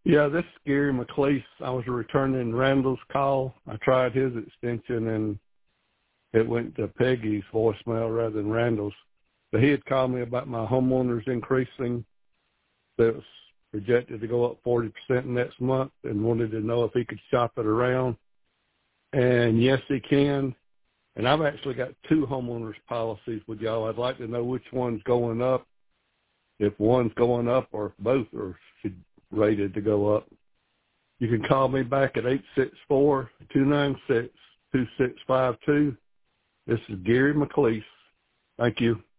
Yeah, this is Gary McLeese. I was returning Randall's call. I tried his extension, and it went to Peggy's voicemail rather than Randall's. But he had called me about my homeowners increasing. That was projected to go up 40% next month, and wanted to know if he could shop it around. And yes, he can. And I've actually got two homeowners policies with y'all. I'd like to know which one's going up, if one's going up or if both are rated to go up. You can call me back at 864-296-2652. This is Gary McLeese. Thank you.